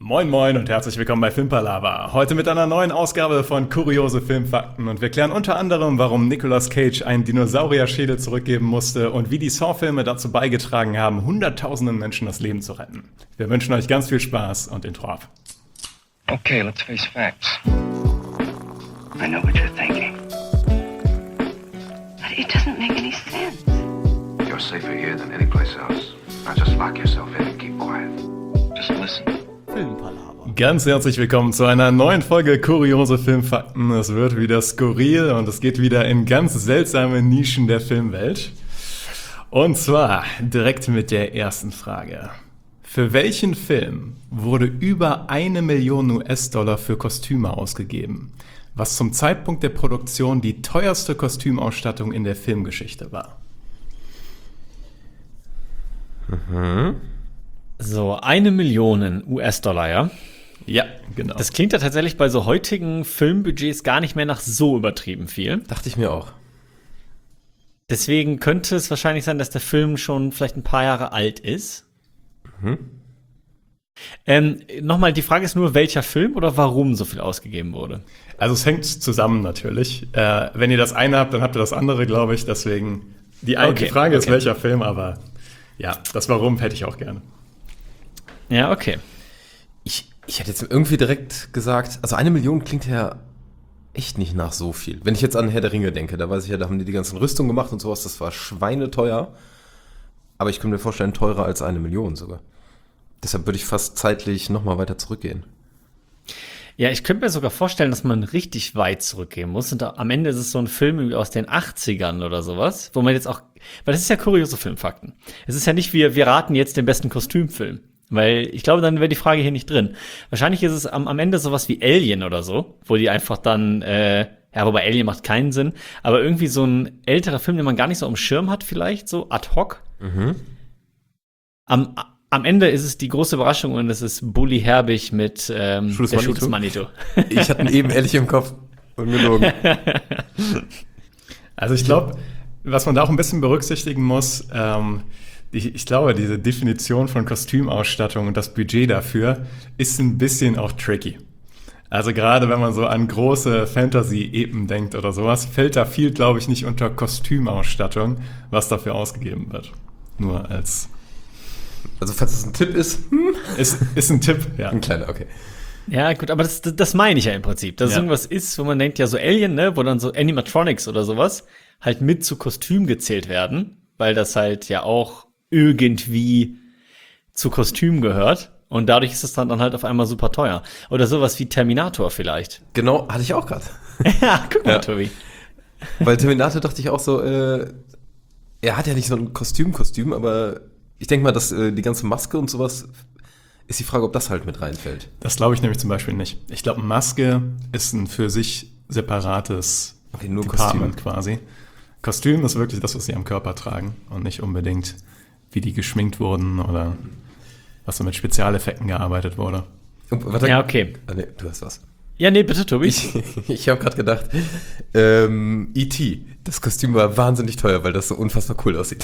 Moin Moin und herzlich willkommen bei Filmpalava. Heute mit einer neuen Ausgabe von Kuriose Filmfakten und wir klären unter anderem, warum Nicolas Cage einen Dinosaurierschädel zurückgeben musste und wie die Saw-Filme dazu beigetragen haben, hunderttausenden Menschen das Leben zu retten. Wir wünschen euch ganz viel Spaß und Intro ab. Okay, let's face facts. I know what you're thinking. But it doesn't make any sense. You're safer here than any place else. Now just lock yourself in and keep quiet. Just listen. Ganz herzlich willkommen zu einer neuen Folge Kuriose Filmfakten. Es wird wieder skurril und es geht wieder in ganz seltsame Nischen der Filmwelt. Und zwar direkt mit der ersten Frage. Für welchen Film wurde über 1 Million US-Dollar für Kostüme ausgegeben, was zum Zeitpunkt der Produktion die teuerste Kostümausstattung in der Filmgeschichte war? So, 1 Million US-Dollar, ja? Ja, genau. Das klingt ja tatsächlich bei so heutigen Filmbudgets gar nicht mehr nach so übertrieben viel. Dachte ich mir auch. Deswegen könnte es wahrscheinlich sein, dass der Film schon vielleicht ein paar Jahre alt ist. Nochmal, die Frage ist nur, welcher Film oder warum so viel ausgegeben wurde? Also es hängt zusammen natürlich. Wenn ihr das eine habt, dann habt ihr das andere, glaube ich. Deswegen, die Frage ist, welcher Film, aber ja, das Warum hätte ich auch gerne. Ja, okay. Ich hätte jetzt irgendwie direkt gesagt, also 1 Million klingt ja echt nicht nach so viel. Wenn ich jetzt an Herr der Ringe denke, da weiß ich ja, da haben die ganzen Rüstungen gemacht und sowas, das war schweineteuer. Aber ich könnte mir vorstellen, teurer als 1 Million sogar. Deshalb würde ich fast zeitlich nochmal weiter zurückgehen. Ja, ich könnte mir sogar vorstellen, dass man richtig weit zurückgehen muss. Und am Ende ist es so ein Film irgendwie aus den 80ern oder sowas, wo man jetzt auch, weil das ist ja kuriose Filmfakten. Es ist ja nicht, wir raten jetzt den besten Kostümfilm. Weil ich glaube, dann wäre die Frage hier nicht drin. Wahrscheinlich ist es am Ende sowas wie Alien oder so, wo die einfach dann, wobei Alien macht keinen Sinn, aber irgendwie so ein älterer Film, den man gar nicht so am Schirm hat vielleicht, so ad hoc. Am Ende ist es die große Überraschung und es ist Bully Herbig mit der Schuh des Manitou. Ich hatte ihn eben ehrlich im Kopf. Ungelogen. Also ich glaube, was man da auch ein bisschen berücksichtigen muss, ich glaube, diese Definition von Kostümausstattung und das Budget dafür ist ein bisschen auch tricky. Also gerade wenn man so an große Fantasy-Epen denkt oder sowas, fällt da viel, glaube ich, nicht unter Kostümausstattung, was dafür ausgegeben wird. Nur als... Also falls es ein Tipp ist... Ist ein Tipp, ja. Ein kleiner, okay. Ja, gut, aber das meine ich ja im Prinzip. Dass es irgendwas ist, wo man denkt, ja, so Alien, ne, wo dann so Animatronics oder sowas halt mit zu Kostüm gezählt werden, weil das halt ja auch irgendwie zu Kostüm gehört. Und dadurch ist es dann halt auf einmal super teuer. Oder sowas wie Terminator vielleicht. Genau, hatte ich auch gerade. Ja, guck mal, Tobi. Weil Terminator dachte ich auch so, er hat ja nicht so ein Kostüm, aber ich denke mal, dass die ganze Maske und sowas, ist die Frage, ob das halt mit reinfällt. Das glaube ich nämlich zum Beispiel nicht. Ich glaube, Maske ist ein für sich separates nur Department quasi. Kostüm ist wirklich das, was sie am Körper tragen und nicht unbedingt, wie die geschminkt wurden oder was so mit Spezialeffekten gearbeitet wurde. Ja, okay. Nee, du hast was. Ja, nee, bitte, Tobi. Ich habe gerade gedacht, E.T., das Kostüm war wahnsinnig teuer, weil das so unfassbar cool aussieht.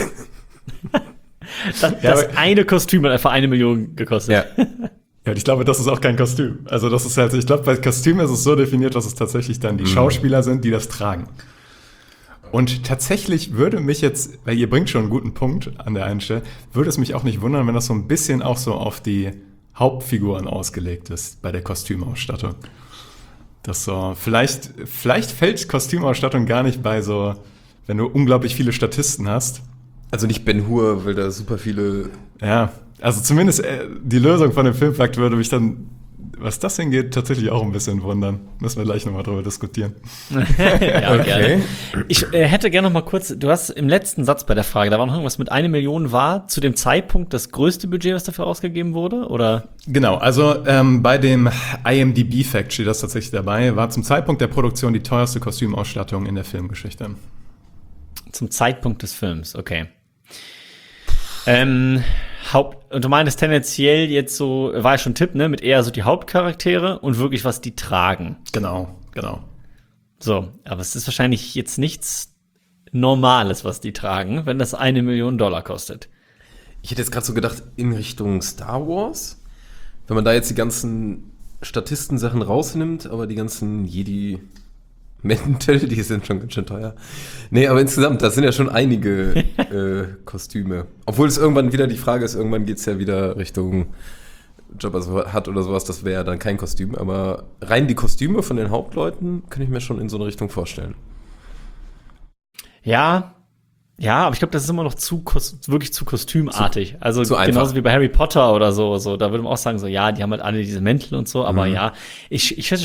Das eine Kostüm hat einfach 1 Million gekostet. Ja. Ja, und ich glaube, das ist auch kein Kostüm. Also das ist halt, ich glaube, bei Kostüm ist es so definiert, dass es tatsächlich dann die Schauspieler sind, die das tragen. Und tatsächlich würde mich jetzt, weil ihr bringt schon einen guten Punkt an der einen Stelle, würde es mich auch nicht wundern, wenn das so ein bisschen auch so auf die Hauptfiguren ausgelegt ist bei der Kostümausstattung. Das so, vielleicht fällt Kostümausstattung gar nicht bei so, wenn du unglaublich viele Statisten hast. Also nicht Ben-Hur, weil da super viele... Ja, also zumindest die Lösung von dem Filmfakt würde mich dann, was das hingeht, tatsächlich auch ein bisschen wundern. Müssen wir gleich nochmal drüber diskutieren. Ja, Okay. gerne. Ich hätte gerne noch mal kurz, du hast im letzten Satz bei der Frage, da war noch irgendwas mit 1 Million, war zu dem Zeitpunkt das größte Budget, was dafür ausgegeben wurde, oder? Genau, also bei dem IMDb-Fact steht das tatsächlich dabei, war zum Zeitpunkt der Produktion die teuerste Kostümausstattung in der Filmgeschichte. Zum Zeitpunkt des Films, okay. Und du meinst tendenziell jetzt so, war ja schon ein Tipp, ne, mit eher so die Hauptcharaktere und wirklich, was die tragen. Genau. So, aber es ist wahrscheinlich jetzt nichts Normales, was die tragen, wenn das 1 Million Dollar kostet. Ich hätte jetzt gerade so gedacht, in Richtung Star Wars, Wenn man da jetzt die ganzen Statisten-Sachen rausnimmt, aber die ganzen Jedi-Mäntel, die sind schon ganz schön teuer. Nee, aber insgesamt, das sind ja schon einige Kostüme. Obwohl es irgendwann wieder die Frage ist, irgendwann geht es ja wieder Richtung Jabba the Hutt oder sowas, das wäre ja dann kein Kostüm. Aber rein die Kostüme von den Hauptleuten kann ich mir schon in so eine Richtung vorstellen. Ja, aber ich glaube, das ist immer noch wirklich zu kostümartig. Also zu einfach. genauso wie bei Harry Potter oder so. Da würde man auch sagen, so, ja, die haben halt alle diese Mäntel und so. Aber ja, ich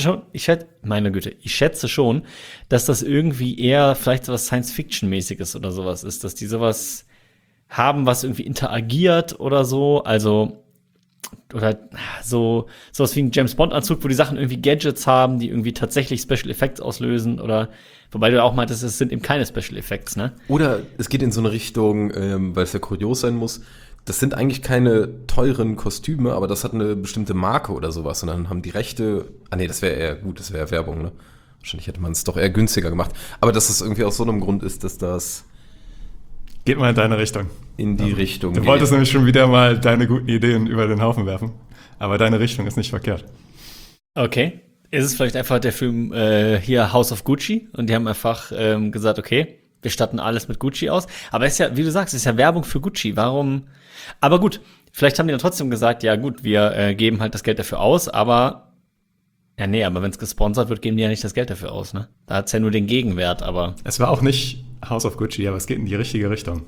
schätze schon, dass das irgendwie eher vielleicht so was Science-Fiction-mäßiges oder sowas ist, dass die sowas haben, was irgendwie interagiert oder so. Also, oder sowas wie ein James-Bond-Anzug, wo die Sachen irgendwie Gadgets haben, die irgendwie tatsächlich Special Effects auslösen oder wobei du auch meintest, es sind eben keine Special Effects, ne? Oder es geht in so eine Richtung, weil es ja kurios sein muss, das sind eigentlich keine teuren Kostüme, aber das hat eine bestimmte Marke oder sowas und dann haben die Rechte, das wäre eher gut, das wäre Werbung, ne? Wahrscheinlich hätte man es doch eher günstiger gemacht. Aber dass es irgendwie aus so einem Grund ist, dass das Geht mal in deine Richtung. in die Richtung Du wolltest nämlich schon wieder mal deine guten Ideen über den Haufen werfen. Aber deine Richtung ist nicht verkehrt. Okay. Ist es vielleicht einfach der Film hier House of Gucci und die haben einfach gesagt, okay, wir statten alles mit Gucci aus. Aber es ist ja, wie du sagst, es ist ja Werbung für Gucci. Warum? Aber gut, vielleicht haben die dann trotzdem gesagt, ja gut, wir geben halt das Geld dafür aus, aber aber wenn es gesponsert wird, geben die ja nicht das Geld dafür aus, ne? Da hat's ja nur den Gegenwert, aber Es war auch nicht House of Gucci, aber es geht in die richtige Richtung.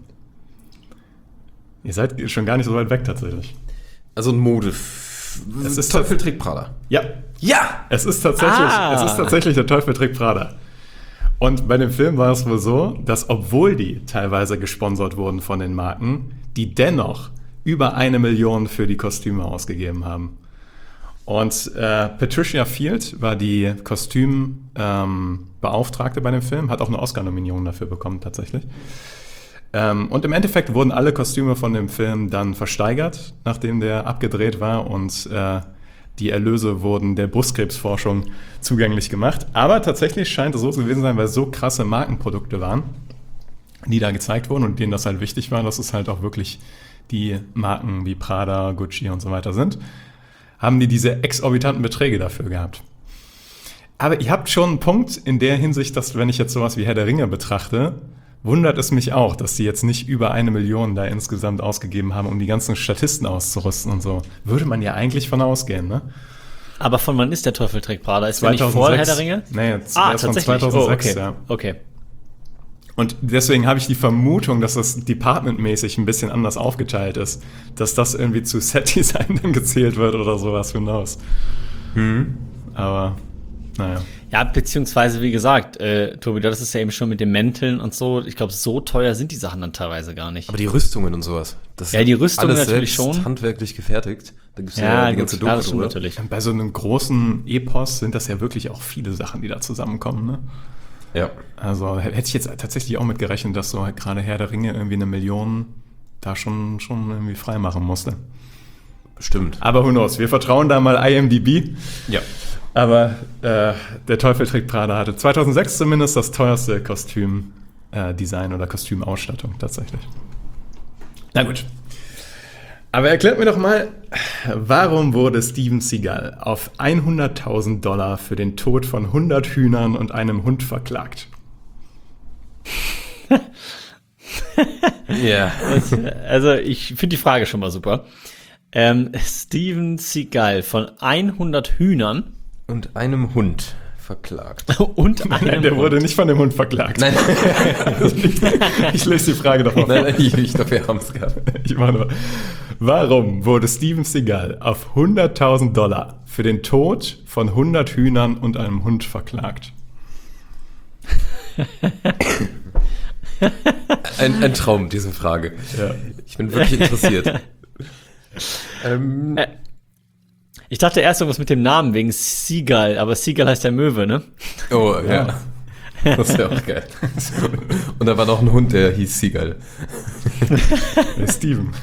Ihr seid schon gar nicht so weit weg tatsächlich. Also ein Mode. Es ist Teufel trägt Prada. Ja, Ja! es ist tatsächlich der Teufel trägt Prada. Und bei dem Film war es wohl so, dass obwohl die teilweise gesponsert wurden von den Marken, die dennoch über 1 Million für die Kostüme ausgegeben haben. Und Patricia Field war die Kostümbeauftragte bei dem Film, hat auch eine Oscar-Nominierung dafür bekommen tatsächlich. Und im Endeffekt wurden alle Kostüme von dem Film dann versteigert, nachdem der abgedreht war und die Erlöse wurden der Brustkrebsforschung zugänglich gemacht. Aber tatsächlich scheint es so gewesen sein, weil es so krasse Markenprodukte waren, die da gezeigt wurden und denen das halt wichtig war, dass es halt auch wirklich die Marken wie Prada, Gucci und so weiter sind, haben die diese exorbitanten Beträge dafür gehabt. Aber ihr habt schon einen Punkt in der Hinsicht, dass wenn ich jetzt sowas wie Herr der Ringe betrachte, wundert es mich auch, dass die jetzt nicht über 1 Million da insgesamt ausgegeben haben, um die ganzen Statisten auszurüsten und so. Würde man ja eigentlich von ausgehen, ne? aber von wann ist der Teufel trägt Prada? Ist der nicht vor Herr der Ringe? Nee, jetzt erst von 2006, okay. ja. Okay. Und deswegen habe ich die Vermutung, dass das departmentmäßig ein bisschen anders aufgeteilt ist. Dass das irgendwie zu Set-Design dann gezählt wird oder sowas, who knows. Aber, naja. Ja, beziehungsweise, wie gesagt, Tobi, das ist ja eben schon mit den Mänteln und so. Ich glaube, so teuer sind die Sachen dann teilweise gar nicht. Aber die Rüstungen und sowas. Das Ja, die Rüstungen alles natürlich selbst schon. handwerklich gefertigt. Da gibt's Ja, die ganze gut, ja, das Doku stimmt drüber. natürlich. Bei so einem großen Epos sind das ja wirklich auch viele Sachen, die da zusammenkommen, ne? Ja. Also hätte ich jetzt tatsächlich auch mit gerechnet, dass so halt gerade Herr der Ringe irgendwie 1 Million da schon irgendwie freimachen musste. Bestimmt. Aber who knows, wir vertrauen da mal IMDb. Ja. Aber der Teufel trägt Prada hatte 2006 zumindest das teuerste Kostümdesign oder Kostümausstattung tatsächlich. Na gut. Aber erklärt mir doch mal, warum wurde Steven Seagal auf $100.000 für den Tod von 100 Hühnern und einem Hund verklagt? Ja. Also, ich finde die Frage schon mal super. Steven Seagal von 100 Hühnern Und einem Hund verklagt. und einem Nein, der Hund. wurde nicht von dem Hund verklagt. Nein, Ich lese die Frage doch auf. nein, ich glaube, wir haben es gehabt. Ich mache nur. Warum wurde Steven Seagal auf $100.000 für den Tod von 100 Hühnern und einem Hund verklagt? Ein Traum, diese Frage. Ja. Ich bin wirklich interessiert. Ich dachte erst irgendwas mit dem Namen wegen Seagal, aber Seagal heißt ja Möwe, ne? Oh, ja. Das ist ja auch geil. Und da war noch ein Hund, der hieß Seagal. Steven.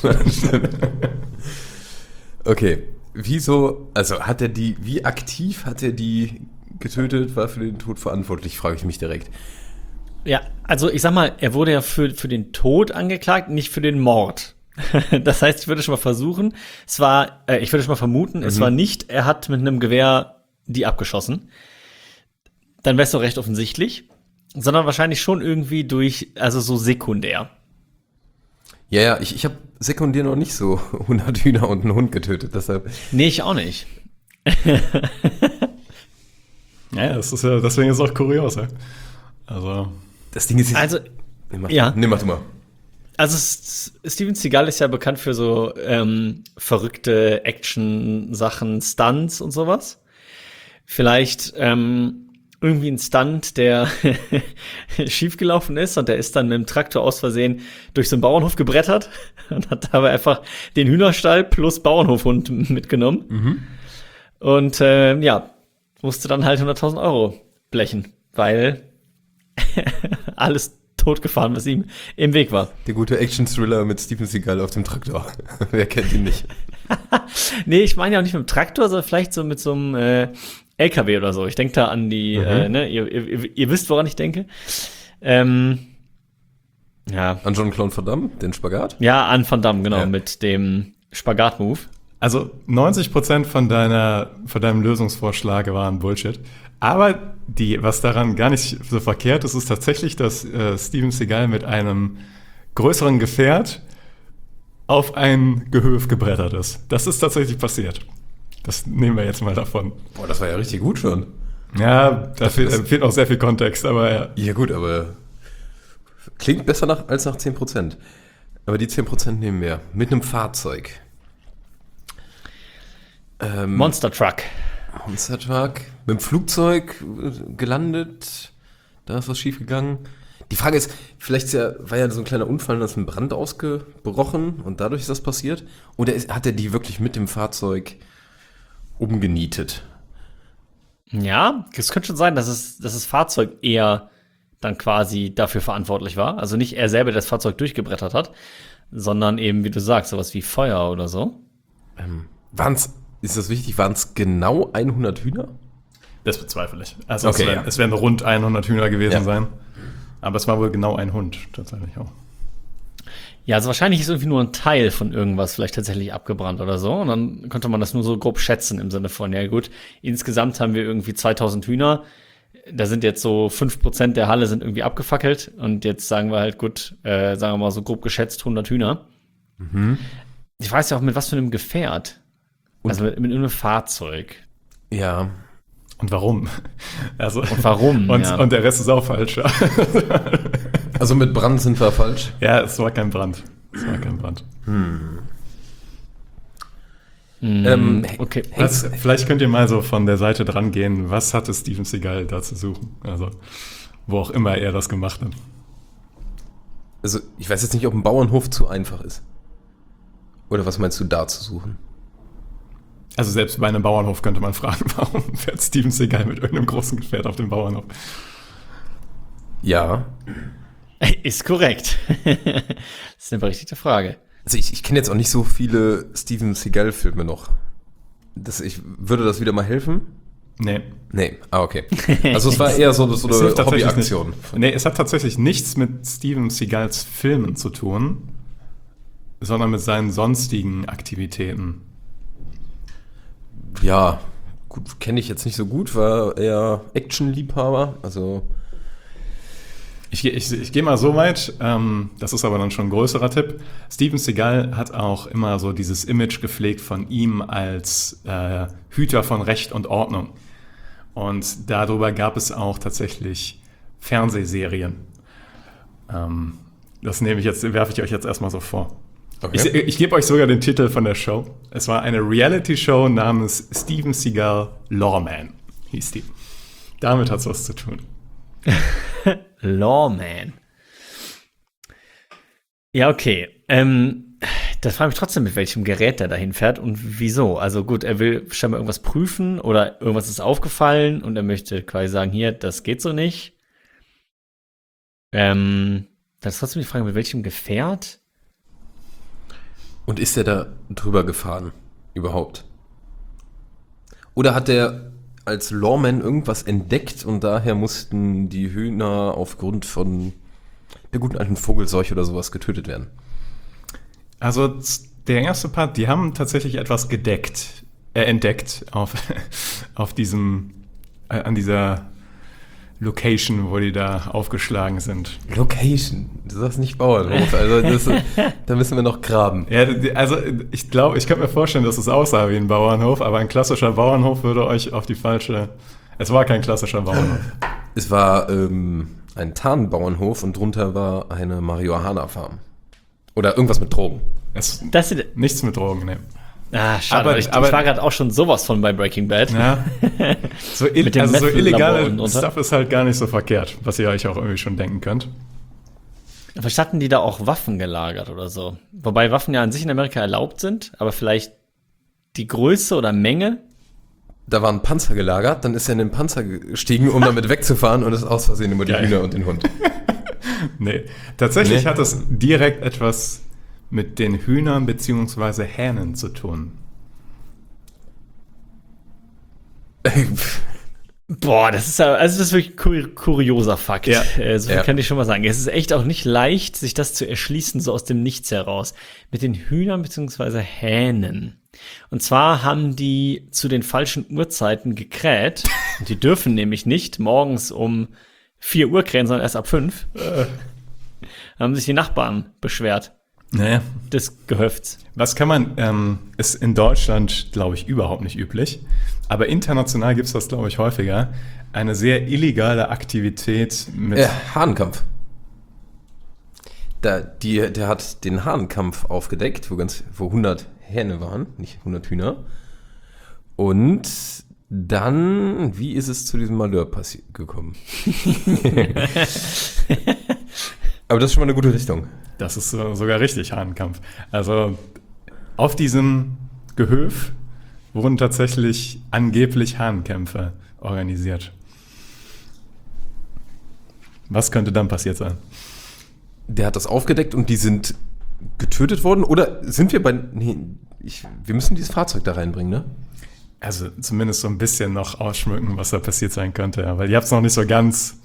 Okay. Wieso, also wie aktiv hat er die getötet, war für den Tod verantwortlich, frage ich mich direkt. Ja, also ich sag mal, er wurde ja für den Tod angeklagt, nicht für den Mord. Das heißt, ich würde schon mal vermuten, es war nicht, er hat mit einem Gewehr die abgeschossen. Dann wäre es doch recht offensichtlich. Sondern wahrscheinlich schon irgendwie also so sekundär. Ja, ich habe sekundär noch nicht so 100 Hühner und einen Hund getötet, deshalb. Nee, ich auch nicht. Ja, das ist ja, deswegen ist es auch kurios, ja. Also. Das Ding ist jetzt. Also, mach ja. mach du mal. Also Steven Seagal ist ja bekannt für so verrückte Action-Sachen, Stunts und sowas. Vielleicht irgendwie ein Stunt, der schiefgelaufen ist und der ist dann mit dem Traktor aus Versehen durch so einen Bauernhof gebrettert und hat dabei einfach den Hühnerstall plus Bauernhofhund mitgenommen. Mhm. Und musste dann halt 100.000 Euro blechen, weil alles totgefahren, was ihm im Weg war. Der gute Action-Thriller mit Steven Seagal auf dem Traktor. Wer kennt ihn nicht? Nee, ich meine ja auch nicht mit dem Traktor, sondern vielleicht so mit so einem LKW oder so. Ich denke da an die, ihr wisst, woran ich denke. An Jean-Claude Van Damme, den Spagat? Ja, an Van Damme, genau, mit dem Spagat-Move. Also 90% von deinem Lösungsvorschläge waren Bullshit. Aber was daran gar nicht so verkehrt ist, ist tatsächlich, dass Steven Seagal mit einem größeren Gefährt auf ein Gehöft gebrettert ist. Das ist tatsächlich passiert. Das nehmen wir jetzt mal davon. Boah, das war ja richtig gut schon. Ja, da fehlt auch sehr viel Kontext, aber ja. Ja gut, aber klingt besser als nach 10%. Aber die 10% nehmen wir. Mit einem Fahrzeug. Monster Truck. Mit dem Flugzeug gelandet. Da ist was schief gegangen. Die Frage ist, vielleicht war ja so ein kleiner Unfall, da ist ein Brand ausgebrochen und dadurch ist das passiert. Oder hat er die wirklich mit dem Fahrzeug umgenietet? Ja, es könnte schon sein, dass das Fahrzeug eher dann quasi dafür verantwortlich war. Also nicht er selber das Fahrzeug durchgebrettert hat, sondern eben, wie du sagst, sowas wie Feuer oder so. Ist das wichtig, waren es genau 100 Hühner? Das bezweifle ich. Also okay, es werden rund 100 Hühner gewesen sein. Aber es war wohl genau ein Hund, tatsächlich auch. Ja, also wahrscheinlich ist irgendwie nur ein Teil von irgendwas vielleicht tatsächlich abgebrannt oder so. Und dann konnte man das nur so grob schätzen im Sinne von, ja gut, insgesamt haben wir irgendwie 2000 Hühner. Da sind jetzt so 5% der Halle sind irgendwie abgefackelt. Und jetzt sagen wir halt, gut, sagen wir mal so grob geschätzt 100 Hühner. Mhm. Ich weiß ja auch, mit was für einem Gefährt. Also mit irgendeinem Fahrzeug. Ja. Und warum? Und warum? Und der Rest ist auch falsch. Also mit Brand sind wir falsch? Ja, es war kein Brand. Okay. Vielleicht könnt ihr mal so von der Seite dran gehen. Was hatte Steven Seagal da zu suchen? Also, wo auch immer er das gemacht hat. Also, ich weiß jetzt nicht, ob ein Bauernhof zu einfach ist. Oder was meinst du da zu suchen? Also selbst bei einem Bauernhof könnte man fragen, warum fährt Steven Seagal mit irgendeinem großen Gefährt auf dem Bauernhof? Ja. Ist korrekt. Das ist eine berechtigte Frage. Also ich kenne jetzt auch nicht so viele Steven Seagal-Filme noch. Würde das wieder mal helfen? Nee. Okay. Also es war eher so eine Hobbyaktion. Nee, es hat tatsächlich nichts mit Steven Seagals Filmen zu tun, sondern mit seinen sonstigen Aktivitäten. Ja, gut, kenne ich jetzt nicht so gut, war eher Action-Liebhaber, also Ich gehe mal so weit, das ist aber dann schon ein größerer Tipp. Steven Seagal hat auch immer so dieses Image gepflegt von ihm als Hüter von Recht und Ordnung. Und darüber gab es auch tatsächlich Fernsehserien. Das werfe ich euch jetzt erstmal so vor. Okay. Ich gebe euch sogar den Titel von der Show. Es war eine Reality-Show namens Steven Seagal Lawman, hieß die. Damit hat es was zu tun. Lawman. Ja, okay. Da frage ich mich trotzdem, mit welchem Gerät der dahin fährt und wieso. Also gut, er will scheinbar irgendwas prüfen oder irgendwas ist aufgefallen und er möchte quasi sagen, hier, das geht so nicht. Das ist trotzdem die Frage, mit welchem Gefährt? Und ist er da drüber gefahren? Überhaupt? Oder hat er als Lawman irgendwas entdeckt und daher mussten die Hühner aufgrund von der guten alten Vogelseuche oder sowas getötet werden? Also der erste Part, die haben tatsächlich etwas entdeckt auf diesem, an dieser Location, wo die da aufgeschlagen sind. Location. Du sagst nicht Bauernhof. Also da müssen wir noch graben. Ja, also ich glaube, ich könnte mir vorstellen, dass es aussah wie ein Bauernhof, aber ein klassischer Bauernhof würde euch auf die falsche... Es war kein klassischer Bauernhof. Es war ein Tarnbauernhof und drunter war eine Marihuana-Farm. Oder irgendwas mit Drogen. Nichts mit Drogen, ne. Ah, schade, aber ich war gerade auch schon sowas von bei Breaking Bad. Ja. So Mit dem so illegale Meth-Labor Stuff ist halt gar nicht so verkehrt, was ihr euch auch irgendwie schon denken könnt. Vielleicht hatten die da auch Waffen gelagert oder so. Wobei Waffen ja an sich in Amerika erlaubt sind, aber vielleicht die Größe oder Menge. Da war ein Panzer gelagert, dann ist er in den Panzer gestiegen, um damit wegzufahren und ist aus Versehen über die Geil. Hühner und den Hund. Nee, tatsächlich hat es direkt etwas mit den Hühnern bzw. Hähnen zu tun. Boah, das ist wirklich ein kurioser Fakt. Ja. So viel kann ich schon mal sagen. Es ist echt auch nicht leicht, sich das zu erschließen, so aus dem Nichts heraus. Mit den Hühnern bzw. Hähnen. Und zwar haben die zu den falschen Uhrzeiten gekräht. Und die dürfen nämlich nicht morgens um 4 Uhr krähen, sondern erst ab 5. Haben sich die Nachbarn beschwert. Naja. Des Gehöfts. Was kann man, ist in Deutschland, glaube ich, überhaupt nicht üblich. Aber international gibt es das, glaube ich, häufiger. Eine sehr illegale Aktivität mit... Hahnkampf. Der hat den Hahnkampf aufgedeckt, wo 100 Hähne waren, nicht 100 Hühner. Und dann, wie ist es zu diesem Malheur gekommen? Aber das ist schon mal eine gute Richtung. Das ist sogar richtig Hahnkampf. Also auf diesem Gehöf wurden tatsächlich angeblich Hahnkämpfe organisiert. Was könnte dann passiert sein? Der hat das aufgedeckt und die sind getötet worden? Oder sind wir bei... Nee, wir müssen dieses Fahrzeug da reinbringen, ne? Also zumindest so ein bisschen noch ausschmücken, was da passiert sein könnte. Ja, weil ihr habt es noch nicht so ganz...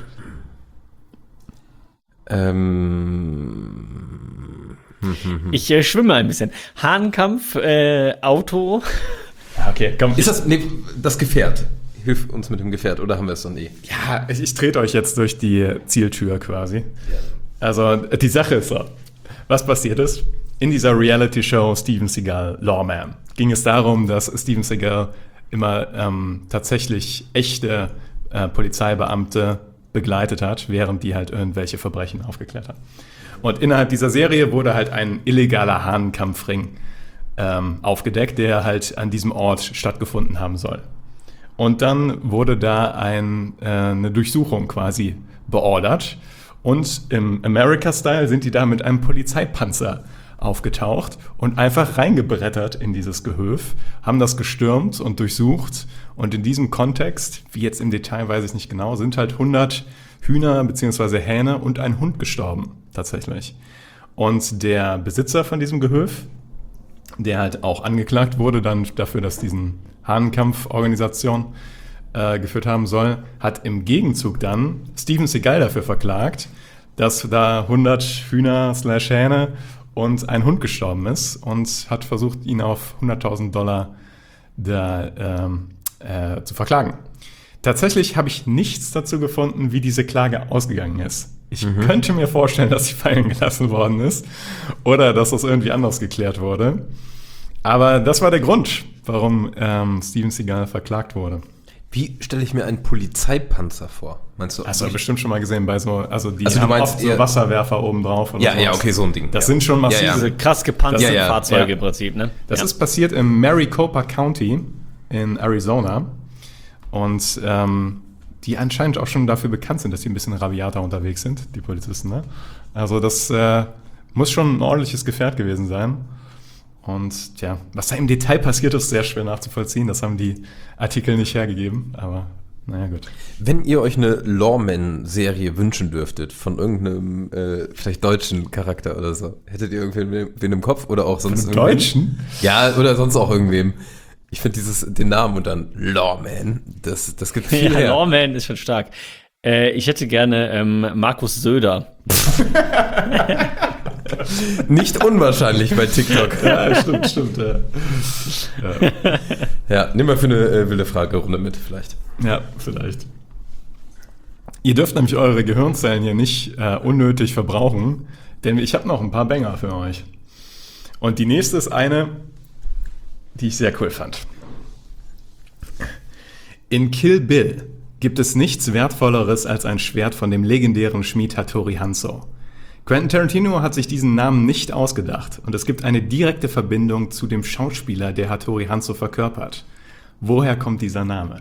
Ich schwimme ein bisschen. Hahnkampf, Auto. Okay, komm. Ist das Gefährt? Hilf uns mit dem Gefährt, oder haben wir es dann eh? Ja, ich trete euch jetzt durch die Zieltür quasi. Also die Sache ist so, was passiert ist, in dieser Reality-Show Steven Seagal, Lawman, ging es darum, dass Steven Seagal immer tatsächlich echte Polizeibeamte begleitet hat, während die halt irgendwelche Verbrechen aufgeklärt haben. Und innerhalb dieser Serie wurde halt ein illegaler Hahnkampfring aufgedeckt, der halt an diesem Ort stattgefunden haben soll. Und dann wurde da eine Durchsuchung quasi beordert. Und im America-Style sind die da mit einem Polizeipanzer aufgetaucht und einfach reingebrettert in dieses Gehöf, haben das gestürmt und durchsucht. Und in diesem Kontext, wie jetzt im Detail weiß ich nicht genau, sind halt 100 Hühner bzw. Hähne und ein Hund gestorben, tatsächlich. Und der Besitzer von diesem Gehöf, der halt auch angeklagt wurde dann dafür, dass diesen Hahnkampforganisation geführt haben soll, hat im Gegenzug dann Steven Seagal dafür verklagt, dass da 100 Hühner/Hähne und ein Hund gestorben ist und hat versucht, ihn auf $100.000 zu verklagen. Tatsächlich habe ich nichts dazu gefunden, wie diese Klage ausgegangen ist. Ich könnte mir vorstellen, dass sie fallen gelassen worden ist oder dass das irgendwie anders geklärt wurde. Aber das war der Grund, warum Steven Seagal verklagt wurde. Wie stelle ich mir einen Polizeipanzer vor? Meinst du? Hast du bestimmt schon mal gesehen bei so, die du haben meinst oft so Wasserwerfer oben drauf. Ja, okay, so ein Ding. Das sind schon massive. Diese krass gepanzerten Ja. Fahrzeuge Ja. im Prinzip, ne? Das ist passiert im Maricopa County in Arizona. Und die anscheinend auch schon dafür bekannt sind, dass sie ein bisschen rabiater unterwegs sind, die Polizisten. Ne? Also das muss schon ein ordentliches Gefährt gewesen sein. Und tja, was da im Detail passiert ist, sehr schwer nachzuvollziehen. Das haben die Artikel nicht hergegeben, aber naja, gut. Wenn ihr euch eine Lawman-Serie wünschen dürftet, von irgendeinem vielleicht deutschen Charakter oder so, hättet ihr irgendwen im Kopf oder auch sonst Von Deutschen? Ja, oder sonst auch irgendwem. Ich finde den Namen und dann Lawman, das gibt viel Ja, her. Lawman ist schon stark. Ich hätte gerne Markus Söder. Nicht unwahrscheinlich bei TikTok. Ja, stimmt. Ja, nimm mal für eine wilde Fragerunde mit, vielleicht. Ja, vielleicht. Ihr dürft nämlich eure Gehirnzellen hier nicht unnötig verbrauchen, denn ich habe noch ein paar Banger für euch. Und die nächste ist eine, die ich sehr cool fand. In Kill Bill gibt es nichts Wertvolleres als ein Schwert von dem legendären Schmied Hattori Hanzo. Quentin Tarantino hat sich diesen Namen nicht ausgedacht und es gibt eine direkte Verbindung zu dem Schauspieler, der Hattori Hanzo verkörpert. Woher kommt dieser Name?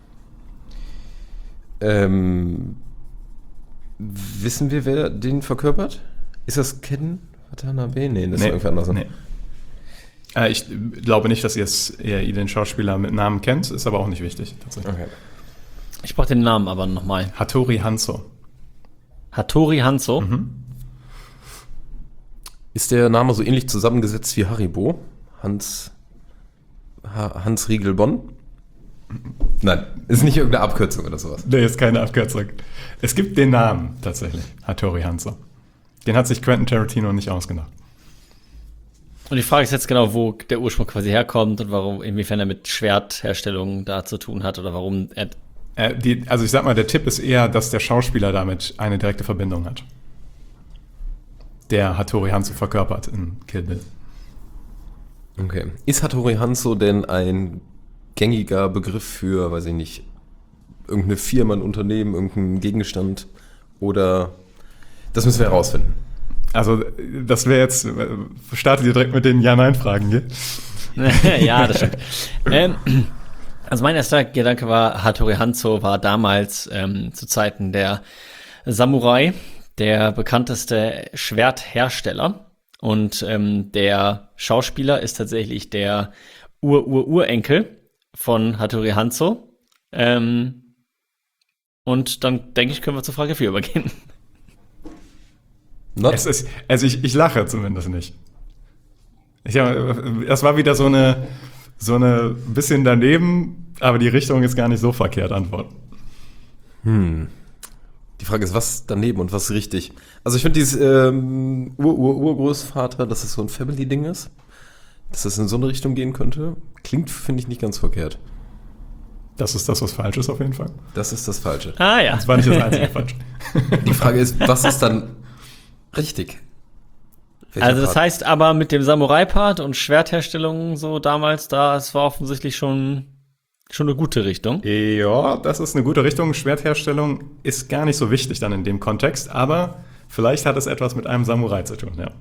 Wissen wir, wer den verkörpert? Ist das Ken Watanabe? Nee, das ist irgendwer anders. Nee. Ich glaube nicht, dass ihr den Schauspieler mit Namen kennt, ist aber auch nicht wichtig. Tatsächlich. Okay. Ich brauche den Namen aber nochmal. Hattori Hanzo. Hattori Hanzo? Ist der Name so ähnlich zusammengesetzt wie Haribo? Hans Riegel Bonn? Nein, ist nicht irgendeine Abkürzung oder sowas. Nee, ist keine Abkürzung. Es gibt den Namen tatsächlich, Hattori Hanzo. Den hat sich Quentin Tarantino nicht ausgedacht. Und die Frage ist jetzt genau, wo der Ursprung quasi herkommt und warum, inwiefern er mit Schwertherstellung da zu tun hat oder warum er. Also ich sag mal, der Tipp ist eher, dass der Schauspieler damit eine direkte Verbindung hat. Der Hattori Hanzo verkörpert in Kill Bill. Okay. Ist Hattori Hanzo denn ein gängiger Begriff für, weiß ich nicht, irgendeine Firma, ein Unternehmen, irgendein Gegenstand? Oder das müssen wir herausfinden. Also das wäre jetzt, startet ihr direkt mit den Ja-Nein-Fragen, gell? Ja, das stimmt. Also mein erster Gedanke war, Hattori Hanzo war damals zu Zeiten der Samurai der bekannteste Schwerthersteller. Und der Schauspieler ist tatsächlich der Urenkel von Hattori Hanzo. Und dann denke ich, können wir zur Frage 4 übergehen. Ich lache zumindest nicht. Das war wieder so eine bisschen daneben, aber die Richtung ist gar nicht so verkehrt, Antwort. Die Frage ist, was daneben und was richtig? Also ich finde dieses Urgroßvater, dass es so ein Family-Ding ist, dass es in so eine Richtung gehen könnte, klingt, finde ich, nicht ganz verkehrt. Das ist das, was falsch ist auf jeden Fall. Das ist das Falsche. Ah ja. Das war nicht das einzige falsch. Die Frage ist, was ist dann richtig? Welcher Also das Part? heißt aber mit dem Samurai-Part und Schwertherstellung so damals, es war offensichtlich schon eine gute Richtung. Ja, das ist eine gute Richtung. Schwertherstellung ist gar nicht so wichtig dann in dem Kontext, aber vielleicht hat es etwas mit einem Samurai zu tun, ja.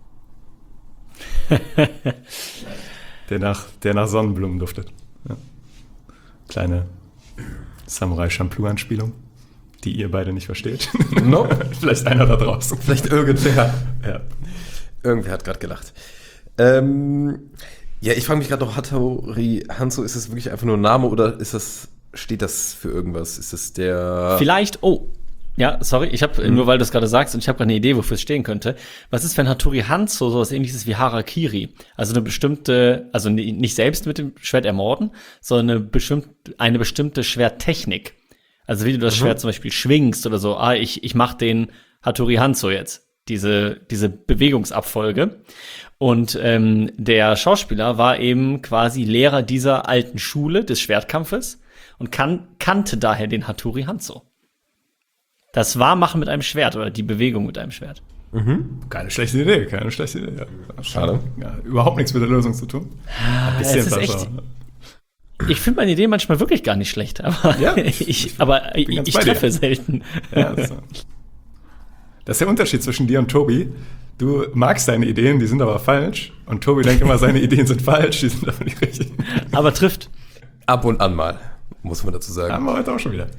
der nach Sonnenblumen duftet. Ja. Kleine Samurai-Shampoo-Anspielung, die ihr beide nicht versteht. No. Vielleicht einer da draußen. Vielleicht irgendwer. Ja. Irgendwer hat gerade gelacht. Ja, ich frage mich gerade noch, Hattori Hanzo, ist das wirklich einfach nur ein Name oder steht das für irgendwas? Ist das der... Vielleicht, ja, sorry, ich habe nur weil du es gerade sagst und ich habe gerade eine Idee, wofür es stehen könnte. Was ist, wenn Hattori Hanzo sowas ähnliches wie Harakiri, also eine bestimmte, also nicht selbst mit dem Schwert ermorden, sondern eine bestimmte Schwerttechnik. Also wie du das Schwert zum Beispiel schwingst oder so, ich mach den Hattori Hanzo jetzt, diese Bewegungsabfolge. Und der Schauspieler war eben quasi Lehrer dieser alten Schule des Schwertkampfes und kannte daher den Hattori Hanzo. Das Warmachen mit einem Schwert oder die Bewegung mit einem Schwert. Keine schlechte Idee. Ja. Schade. Ja, überhaupt nichts mit der Lösung zu tun. Es ist echt, ich finde meine Idee manchmal wirklich gar nicht schlecht, aber Ja, ich bin ganz bei treffe dir. selten. Ja, das ist der Unterschied zwischen dir und Tobi. Du magst deine Ideen, die sind aber falsch. Und Tobi denkt immer, seine Ideen sind falsch, die sind aber nicht richtig. Aber trifft. Ab und an mal, muss man dazu sagen. Haben wir heute auch schon wieder.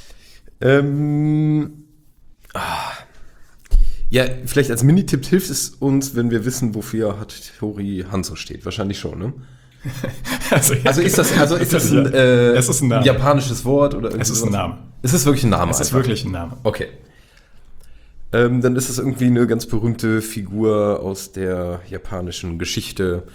Ja, vielleicht als Minitipp hilft es uns, wenn wir wissen, wofür Hattori Hanzo steht. Wahrscheinlich schon, ne? Also ist das Es ist ein Name. japanisches Wort oder Es ist ein Name. Es ist wirklich ein Name. Es ist einfach. wirklich ein Name. Okay. Dann ist es irgendwie eine ganz berühmte Figur aus der japanischen Geschichte,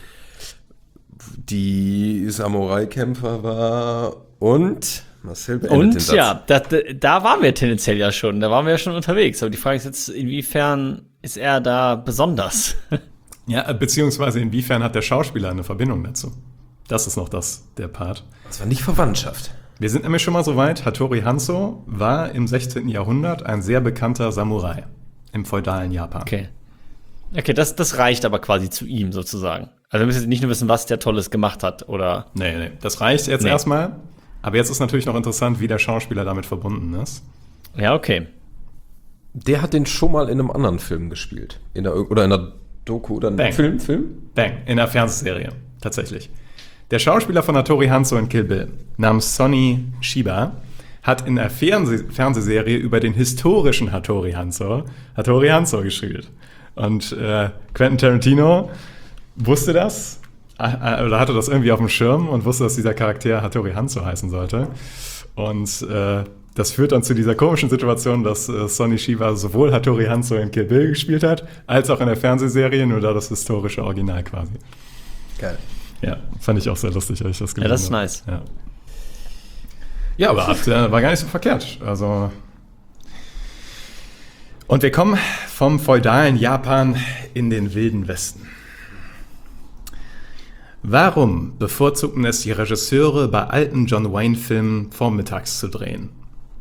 die Samurai-Kämpfer war und Marcel beendet den Und Satz. ja, da waren wir tendenziell ja schon. Da waren wir ja schon unterwegs. Aber die Frage ist jetzt, inwiefern ist er da besonders? Ja, beziehungsweise inwiefern hat der Schauspieler eine Verbindung dazu? Das ist noch der Part. Das war nicht Verwandtschaft. Wir sind nämlich schon mal so weit. Hattori Hanzo war im 16. Jahrhundert ein sehr bekannter Samurai im feudalen Japan. Okay. Okay, das reicht aber quasi zu ihm sozusagen. Also wir müssen jetzt nicht nur wissen, was der Tolles gemacht hat, oder? Nee, das reicht jetzt erstmal. Aber jetzt ist natürlich noch interessant, wie der Schauspieler damit verbunden ist. Ja, okay. Der hat den schon mal in einem anderen Film gespielt. In einer Doku oder einem Film? Bang, in der Fernsehserie, tatsächlich. Der Schauspieler von Hattori Hanzo in Kill Bill, namens Sonny Shiba, hat in der Fernsehserie über den historischen Hattori Hanzo gespielt. Und Quentin Tarantino wusste das, oder hatte das irgendwie auf dem Schirm und wusste, dass dieser Charakter Hattori Hanzo heißen sollte. Und das führt dann zu dieser komischen Situation, dass Sonny Shiba sowohl Hattori Hanzo in Kill Bill gespielt hat, als auch in der Fernsehserie, nur da das historische Original quasi. Geil. Ja, fand ich auch sehr lustig, als ich das gelesen habe. Ja, das ist nice. Ja, aber war gar nicht so verkehrt. Also. Und wir kommen vom feudalen Japan in den wilden Westen. Warum bevorzugten es die Regisseure, bei alten John Wayne-Filmen vormittags zu drehen?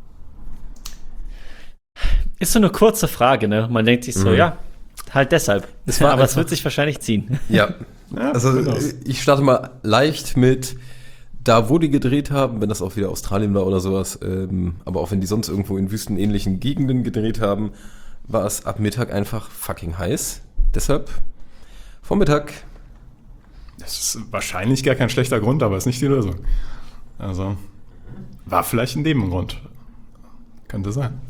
Ist so eine kurze Frage, ne? Man denkt sich so, ja, halt deshalb. Aber es wird sich wahrscheinlich ziehen. Ja. Also ich starte mal leicht mit, da wo die gedreht haben, wenn das auch wieder Australien war oder sowas, aber auch wenn die sonst irgendwo in wüstenähnlichen Gegenden gedreht haben, war es ab Mittag einfach fucking heiß. Deshalb Vormittag. Das ist wahrscheinlich gar kein schlechter Grund, aber ist nicht die Lösung. Also war vielleicht ein Nebengrund. Könnte sein.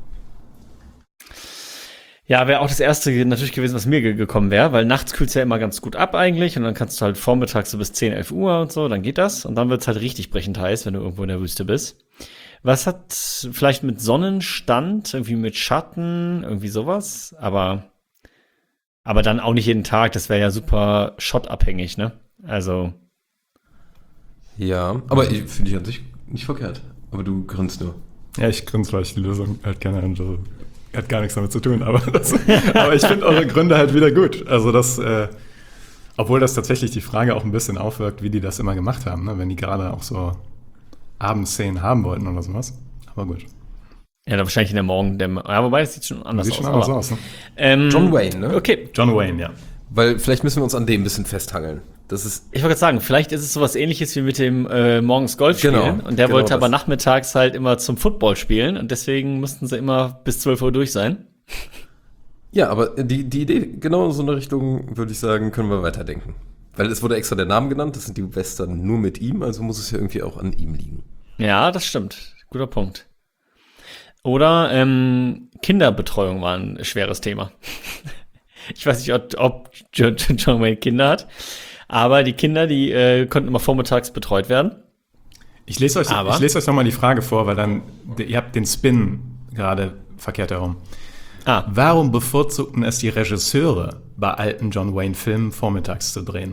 Ja, wäre auch das erste natürlich gewesen, was mir gekommen wäre, weil nachts kühlt es ja immer ganz gut ab eigentlich und dann kannst du halt vormittags so bis 10, 11 Uhr und so, dann geht das und dann wird es halt richtig brechend heiß, wenn du irgendwo in der Wüste bist. Was hat vielleicht mit Sonnenstand, irgendwie mit Schatten, irgendwie sowas, aber dann auch nicht jeden Tag, das wäre ja super schottabhängig, ne? Also. Ja, aber finde ich an sich nicht verkehrt, aber du grinst nur. Ja, ich grinse, weil ich die Lösung halt gerne hat gar nichts damit zu tun, aber ich finde eure Gründe halt wieder gut. Also obwohl das tatsächlich die Frage auch ein bisschen aufwirkt, wie die das immer gemacht haben, ne? Wenn die gerade auch so Abendszenen haben wollten oder sowas. Aber gut. Ja, dann wahrscheinlich in der Morgendämmerung. Ja, wobei, das sieht schon anders aus. Ne? John Wayne, ne? Okay. John Wayne, ja. Weil vielleicht müssen wir uns an dem ein bisschen festhangeln. Das ist. Ich wollte gerade sagen, vielleicht ist es sowas Ähnliches wie mit dem morgens Golf spielen. Genau, und der wollte das. aber nachmittags halt immer zum Football spielen. Und deswegen mussten sie immer bis 12 Uhr durch sein. Ja, aber die Idee, genau in so eine Richtung, würde ich sagen, können wir weiterdenken. Weil es wurde extra der Name genannt, das sind die Western nur mit ihm, also muss es ja irgendwie auch an ihm liegen. Ja, das stimmt. Guter Punkt. Oder Kinderbetreuung war ein schweres Thema. Ich weiß nicht, ob John Wayne Kinder hat, aber die Kinder, die konnten immer vormittags betreut werden. Ich lese euch nochmal die Frage vor, weil dann, ihr habt den Spin gerade verkehrt herum. Warum bevorzugten es die Regisseure, bei alten John Wayne-Filmen vormittags zu drehen?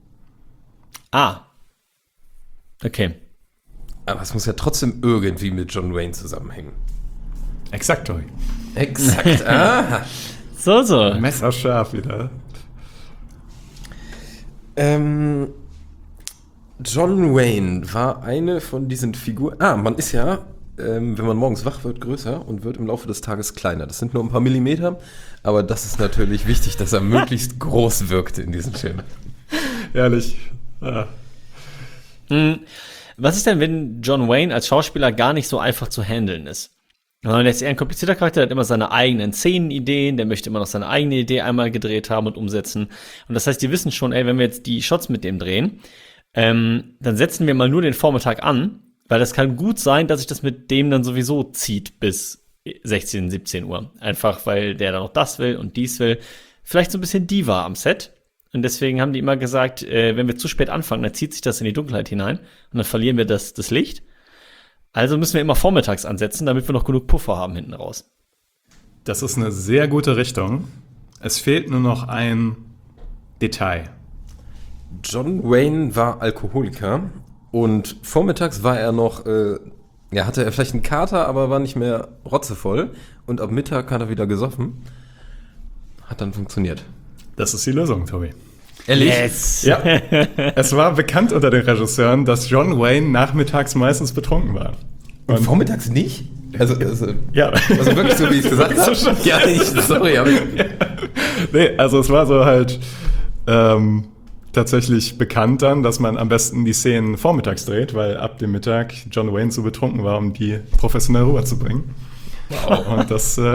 Okay. Aber es muss ja trotzdem irgendwie mit John Wayne zusammenhängen. Exakt, Tobi. Exakt. Aha. So. Messerscharf wieder. John Wayne war eine von diesen Figuren. Man ist ja, wenn man morgens wach wird, größer und wird im Laufe des Tages kleiner. Das sind nur ein paar Millimeter, aber das ist natürlich wichtig, dass er möglichst groß wirkte in diesem Film. Ehrlich. Ja. Was ist denn, wenn John Wayne als Schauspieler gar nicht so einfach zu handeln ist? Der ist eher ein komplizierter Charakter, der hat immer seine eigenen Szenenideen, der möchte immer noch seine eigene Idee einmal gedreht haben und umsetzen. Und das heißt, die wissen schon, wenn wir jetzt die Shots mit dem drehen, dann setzen wir mal nur den Vormittag an, weil das kann gut sein, dass sich das mit dem dann sowieso zieht bis 16, 17 Uhr. Einfach, weil der dann noch das will und dies will. Vielleicht so ein bisschen Diva am Set. Und deswegen haben die immer gesagt, wenn wir zu spät anfangen, dann zieht sich das in die Dunkelheit hinein und dann verlieren wir das Licht. Also müssen wir immer vormittags ansetzen, damit wir noch genug Puffer haben hinten raus. Das ist eine sehr gute Richtung. Es fehlt nur noch ein Detail. John Wayne war Alkoholiker und vormittags war er noch, hatte er vielleicht einen Kater, aber war nicht mehr rotzevoll. Und ab Mittag hat er wieder gesoffen. Hat dann funktioniert. Das ist die Lösung, Tobi. Ehrlich? Yes. Ja, es war bekannt unter den Regisseuren, dass John Wayne nachmittags meistens betrunken war. Und vormittags nicht? Also Ja. also wirklich so, wie ich es gesagt habe? Ja, sorry, aber Nee, also es war so halt tatsächlich bekannt dann, dass man am besten die Szenen vormittags dreht, weil ab dem Mittag John Wayne zu betrunken war, um die professionell rüberzubringen. Wow. Und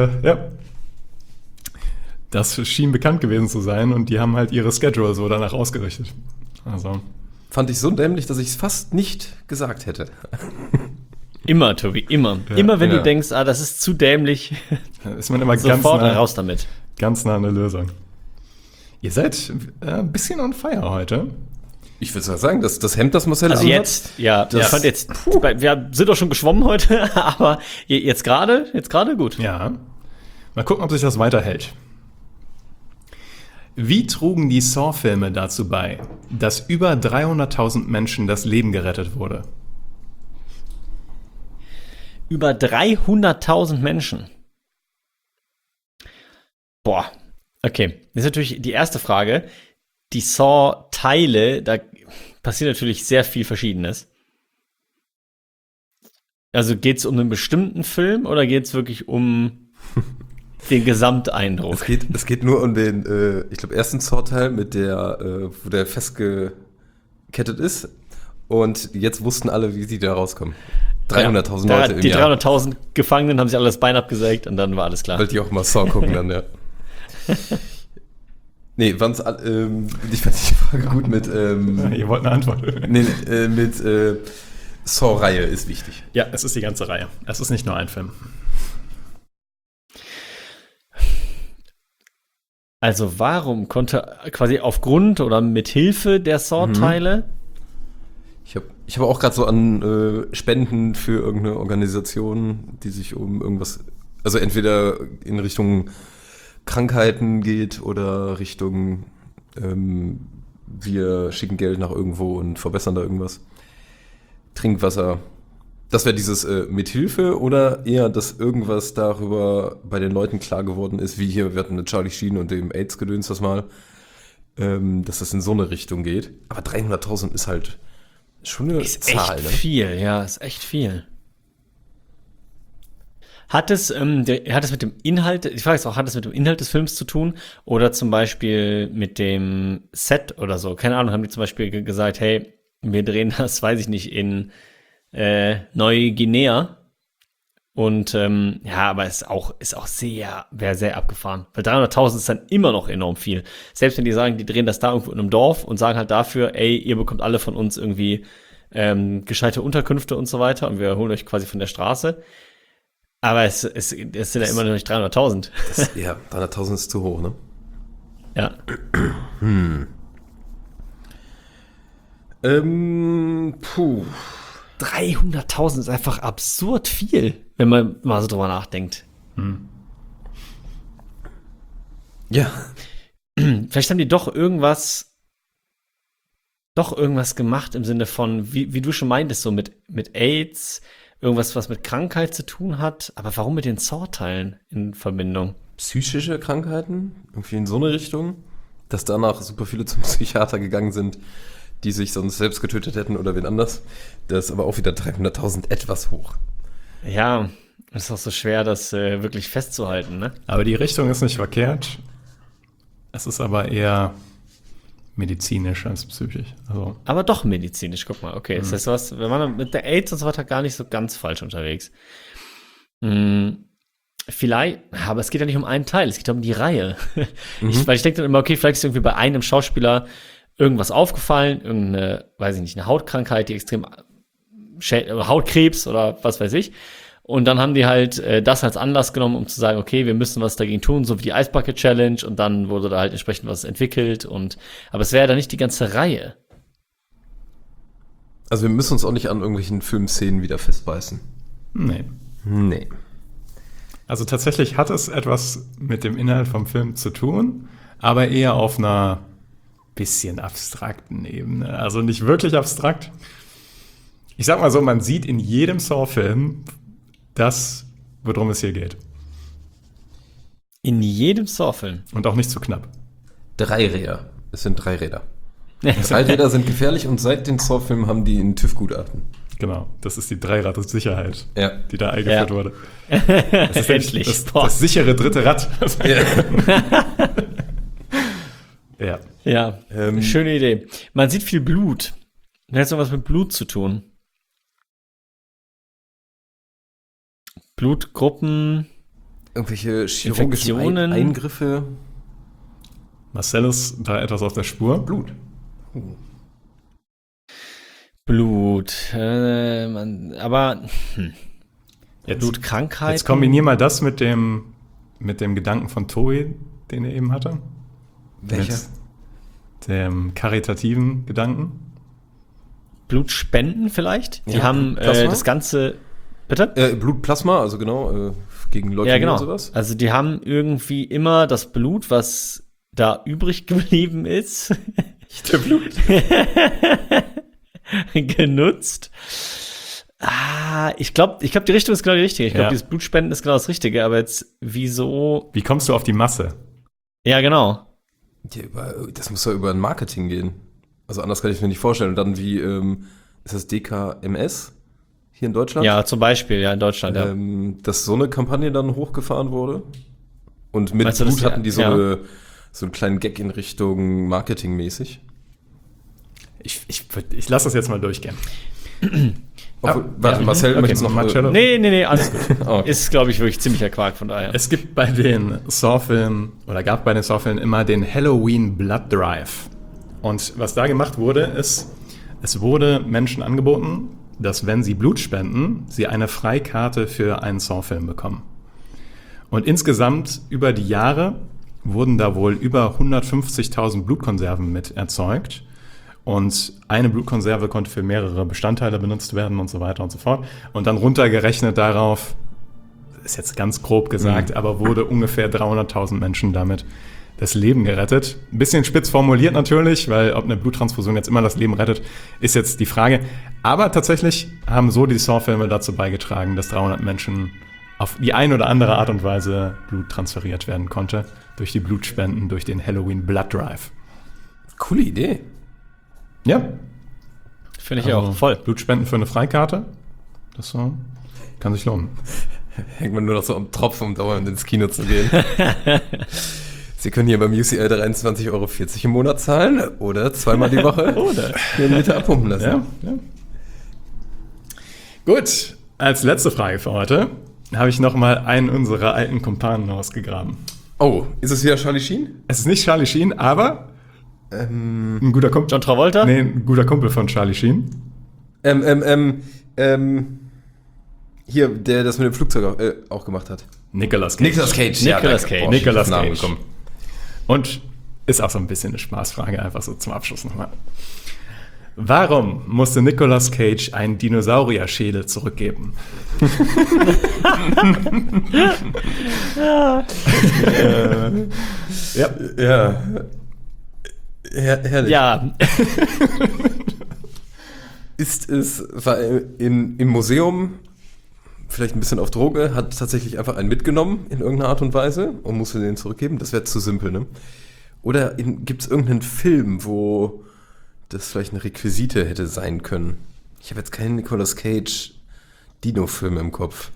das schien bekannt gewesen zu sein und die haben halt ihre Schedule so danach ausgerichtet. Also fand ich so dämlich, dass ich es fast nicht gesagt hätte. Immer, Tobi, immer. Ja. Immer wenn Ja. du denkst, das ist zu dämlich, da ist man immer sofort ganz raus damit. nah an der Lösung. Ihr seid ein bisschen on fire heute. Ich würde sagen, das Hemd, das Marcel Also anhat, jetzt, ja, das- ich fand jetzt, wir sind doch schon geschwommen heute, aber jetzt gerade gut. Ja. Mal gucken, ob sich das weiterhält. Wie trugen die Saw-Filme dazu bei, dass über 300.000 Menschen das Leben gerettet wurde? Über 300.000 Menschen. Boah, okay. Das ist natürlich die erste Frage. Die Saw-Teile, da passiert natürlich sehr viel Verschiedenes. Also geht es um einen bestimmten Film oder geht es wirklich um den Gesamteindruck? Es geht nur um den, ich glaube, ersten Saw-Teil mit der, wo der festgekettet ist. Und jetzt wussten alle, wie sie da rauskommen. 300.000 Leute im Die Jahr. 300.000 Gefangenen haben sich alle das Bein abgesägt und dann war alles klar. Weil die auch mal Saw gucken dann, ja. Nee, waren's, ich fand die Frage gut mit, Ihr wollt eine Antwort. mit Saw-Reihe ist wichtig. Ja, es ist die ganze Reihe. Es ist nicht nur ein Film. Also warum konnte quasi aufgrund oder mit Hilfe der Saw-Teile Ich habe auch gerade so an Spenden für irgendeine Organisation, die sich um irgendwas, also entweder in Richtung Krankheiten geht oder Richtung wir schicken Geld nach irgendwo und verbessern da irgendwas. Trinkwasser. Das wäre dieses Mithilfe oder eher, dass irgendwas darüber bei den Leuten klar geworden ist, wie hier, wir hatten eine Charlie Sheen und dem AIDS-Gedöns das mal, dass das in so eine Richtung geht. Aber 300.000 ist halt schon eine ist Zahl, echt ne? viel, ja, ist echt viel. Hat es mit dem Inhalt, ich frage jetzt auch, hat es mit dem Inhalt des Films zu tun oder zum Beispiel mit dem Set oder so? Keine Ahnung, haben die zum Beispiel gesagt, hey, wir drehen das, weiß ich nicht, in Neuguinea und ja, aber ist auch wäre sehr abgefahren. Weil 300.000 ist dann immer noch enorm viel. Selbst wenn die sagen, die drehen das da irgendwo in einem Dorf und sagen halt dafür, ey, ihr bekommt alle von uns irgendwie gescheite Unterkünfte und so weiter und wir holen euch quasi von der Straße. Aber es sind ja immer noch nicht 300.000. Ja, 300.000 ist zu hoch, ne? Ja. 300.000 ist einfach absurd viel, wenn man mal so drüber nachdenkt. Ja. Vielleicht haben die doch irgendwas gemacht im Sinne von, wie du schon meintest, so mit AIDS, irgendwas, was mit Krankheit zu tun hat. Aber warum mit den Saw-Teilen in Verbindung? Psychische Krankheiten, irgendwie in so eine Richtung, dass danach super viele zum Psychiater gegangen sind, die sich sonst selbst getötet hätten oder wen anders. Das ist aber auch wieder 300.000 etwas hoch. Ja, es ist auch so schwer, das wirklich festzuhalten, ne? Aber die Richtung ist nicht verkehrt. Es ist aber eher medizinisch als psychisch. Also, Aber doch medizinisch, guck mal, okay. Das heißt, wir waren mit der AIDS und so weiter gar nicht so ganz falsch unterwegs. Vielleicht, aber es geht ja nicht um einen Teil, es geht um die Reihe. Weil ich denke dann immer, okay, vielleicht ist irgendwie bei einem Schauspieler irgendwas aufgefallen, irgendeine, weiß ich nicht, eine Hautkrankheit, die extrem Hautkrebs oder was weiß ich. Und dann haben die halt das als Anlass genommen, um zu sagen, okay, wir müssen was dagegen tun, so wie die Ice Bucket Challenge. Und dann wurde da halt entsprechend was entwickelt. Aber es wäre ja dann nicht die ganze Reihe. Also wir müssen uns auch nicht an irgendwelchen Filmszenen wieder festbeißen. nee. Nee. Also tatsächlich hat es etwas mit dem Inhalt vom Film zu tun, aber eher auf einer bisschen abstrakten Ebene. Also nicht wirklich abstrakt. Ich sag mal so, man sieht in jedem Saw-Film das, worum es hier geht. In jedem Saw-Film. Und auch nicht zu knapp. 3 Räder. Es sind 3 Räder. 3 Räder sind gefährlich und seit den Saw-Filmen haben die ein TÜV-Gutachten. Genau, das ist die Dreirad-Sicherheit, Ja. die da eingeführt Ja. wurde. Das ist Endlich. das sichere dritte Rad. Ja. Ja, schöne Idee. Man sieht viel Blut. Hat es noch was mit Blut zu tun? Blutgruppen. Irgendwelche chirurgischen Infektionen. Eingriffe. Marcel ist da etwas auf der Spur. Blut. Blut. Aber Jetzt, Blutkrankheiten. jetzt kombinier mal das mit dem Gedanken von Toei, den er eben hatte. Welcher? Mit dem karitativen Gedanken. Blutspenden vielleicht? Die Ja, haben Plasma? das Ganze. Bitte? Blutplasma, also genau, gegen Leukämie Ja, genau. und sowas. Also die haben irgendwie immer das Blut, was da übrig geblieben ist, Der Blut. genutzt. Ich glaube, die Richtung ist genau die richtige. Ich glaube, Ja. dieses Blutspenden ist genau das Richtige. Aber jetzt, wieso? Wie kommst du auf die Masse? Ja, genau. Ja, das muss ja über ein Marketing gehen. Also anders kann ich mir nicht vorstellen. Und dann wie, ist das DKMS hier in Deutschland? Ja, zum Beispiel, ja, in Deutschland, ja. Dass so eine Kampagne dann hochgefahren wurde. Und mit Meinst du, das- Blut hatten die so, ja. so einen kleinen Gag in Richtung Marketingmäßig. Ich lasse das jetzt mal durchgehen. Warte, Marcel okay, möchte jetzt noch Marcello. Nee, alles gut. Okay. Ist, glaube ich, wirklich ziemlicher Quark von daher. Es gibt bei den Saw-Filmen, oder gab bei den Saw-Filmen immer den Halloween Blood Drive. Und was da gemacht wurde, ist, es wurde Menschen angeboten, dass wenn sie Blut spenden, sie eine Freikarte für einen Saw-Film bekommen. Und insgesamt über die Jahre wurden da wohl über 150.000 Blutkonserven mit erzeugt. Und eine Blutkonserve konnte für mehrere Bestandteile benutzt werden und so weiter und so fort. Und dann runtergerechnet darauf, ist jetzt ganz grob gesagt, aber wurde ungefähr 300.000 Menschen damit das Leben gerettet. Ein bisschen spitz formuliert natürlich, weil ob eine Bluttransfusion jetzt immer das Leben rettet, ist jetzt die Frage. Aber tatsächlich haben so die Saw-Filme dazu beigetragen, dass 300 Menschen auf die eine oder andere Art und Weise Blut transferiert werden konnte. Durch die Blutspenden, durch den Halloween Blood Drive. Coole Idee. Ja, Finde ich auch. Voll. Blutspenden für eine Freikarte. Das so, kann sich lohnen. Hängt man nur noch so am Tropf, um dauernd ins Kino zu gehen. Sie können hier beim UCL 23,40 Euro im Monat zahlen oder zweimal die Woche Oder? den Liter abpumpen lassen. Ja. Gut, als letzte Frage für heute habe ich nochmal einen unserer alten Kumpanen ausgegraben. Oh, ist es wieder Charlie Sheen? Es ist nicht Charlie Sheen, aber ein guter Kumpel. John Travolta? Nee, ein guter Kumpel von Charlie Sheen. Hier, der das mit dem Flugzeug auch gemacht hat. Nicolas Cage. Nicolas Cage. Nicolas danke. Cage. Oh, ich hab Nicolas den Namen Cage. bekommen. Und ist auch so ein bisschen eine Spaßfrage, einfach so zum Abschluss nochmal. Warum musste Nicolas Cage einen Dinosaurierschädel zurückgeben? Ja. Ja. Herrlich. Ja, War im Museum vielleicht ein bisschen auf Droge, hat tatsächlich einfach einen mitgenommen in irgendeiner Art und Weise und musste den zurückgeben. Das wäre zu simpel, ne? Oder gibt es irgendeinen Film, wo das vielleicht eine Requisite hätte sein können? Ich habe jetzt keinen Nicolas Cage Dino-Film im Kopf.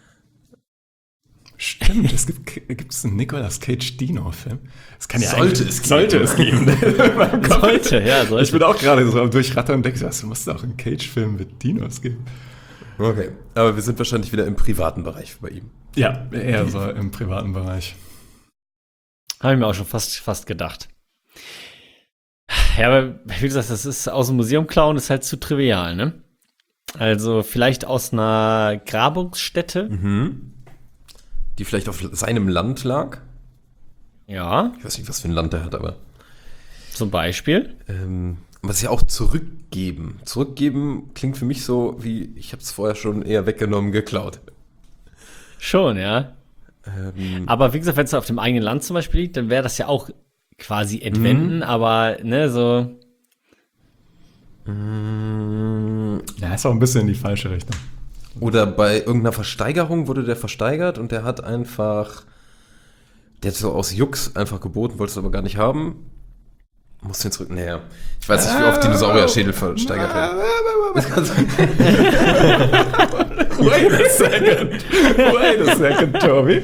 Stimmt, gibt's einen Nicolas Cage Dino-Film? Das kann ja Sollte eigentlich- es geben. Sollte es geben. sollte. Ich bin auch gerade so am Durchrattern und denke, es muss auch einen Cage-Film mit Dinos geben. Okay. Aber wir sind wahrscheinlich wieder im privaten Bereich bei ihm. Ja, eher so im privaten Bereich. Habe ich mir auch schon fast gedacht. Ja, aber wie gesagt, das ist aus dem Museum klauen, ist halt zu trivial, ne? Also vielleicht aus einer Grabungsstätte. Die vielleicht auf seinem Land lag. Ja, Ich weiß nicht, was für ein Land er hat, aber. zum Beispiel. Was ist ja auch zurückgeben. Zurückgeben klingt für mich so wie, ich habe es vorher schon eher weggenommen, geklaut. Schon, ja. Aber wie gesagt, wenn es auf dem eigenen Land zum Beispiel liegt, dann wäre das ja auch quasi entwenden, aber ne, so. Ja, ist auch ein bisschen in die falsche Richtung. Oder bei irgendeiner Versteigerung wurde der versteigert und der hat einfach Der hat so aus Jux einfach geboten, wollte es aber gar nicht haben. Muss den zurück. Naja, ich weiß nicht, wie oft Dinosaurier-Schädel versteigert werden. Wait a second, Tobi.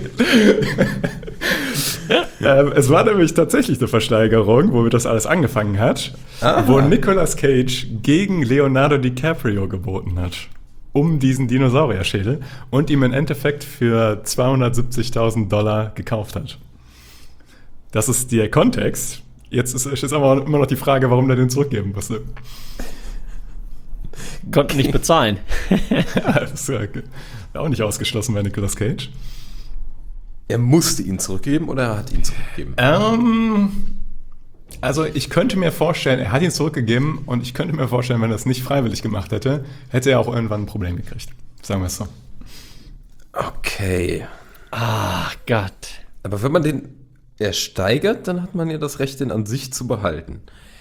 Es war nämlich tatsächlich eine Versteigerung, womit das alles angefangen hat, wo Nicolas Cage gegen Leonardo DiCaprio geboten hat, um diesen Dinosaurier-Schädel und ihm im Endeffekt für $270.000 gekauft hat. Das ist der Kontext. Jetzt ist aber immer noch die Frage, warum der den zurückgeben musste. Konnten nicht bezahlen. Ja, das ist ja auch nicht ausgeschlossen bei Nicolas Cage. Er musste ihn zurückgeben oder er hat ihn zurückgegeben? Also ich könnte mir vorstellen, er hat ihn zurückgegeben und ich könnte mir vorstellen, wenn er es nicht freiwillig gemacht hätte, hätte er auch irgendwann ein Problem gekriegt. Sagen wir es so. Okay. Ach Gott. Aber wenn man den ersteigert, dann hat man ja das Recht, den an sich zu behalten.